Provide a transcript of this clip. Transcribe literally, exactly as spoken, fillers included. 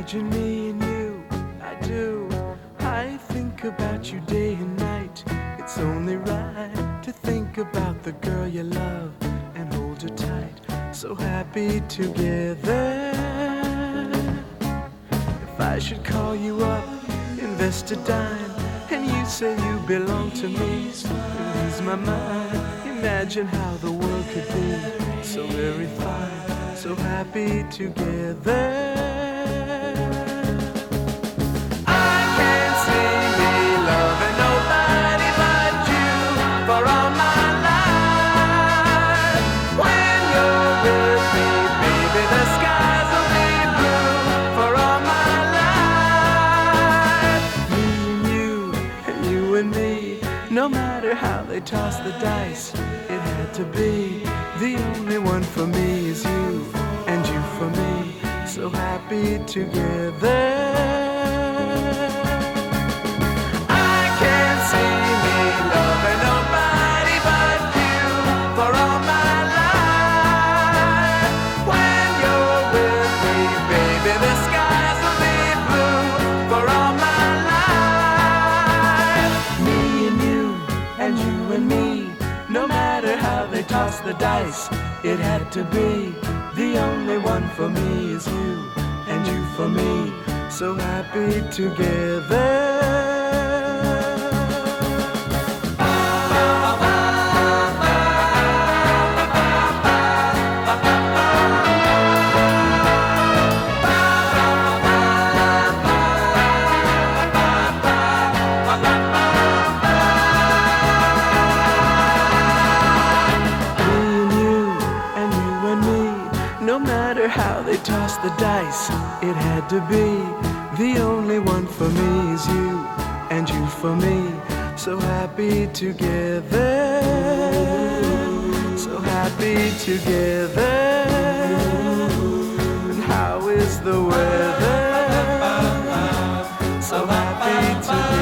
Imagine me and you, I do. I think about you day and night. It's only right to think about the girl you love and hold her tight. So happy together. If I should call you up, invest a dime, and you say you belong to me, lose my mind. Imagine how the world could be so very fine, so happy together. I can't see me loving nobody but you for all my life. When you're with me, baby, the skies will be blue for all my life. Me and you, and you and me, no matter how they toss the dice, it had to be. The only one for me is you, and you for me, so happy together. I can't see me loving nobody but you for all my life. When you're with me, baby, the skies will be blue for all my life. Me and you, and you and me, no matter how they toss the dice, it had to be. The only one for me is you, and you for me, so happy together. No matter how they toss the dice, it had to be. The only one for me is you, and you for me, so happy together. So happy together. And how is the weather? So happy together.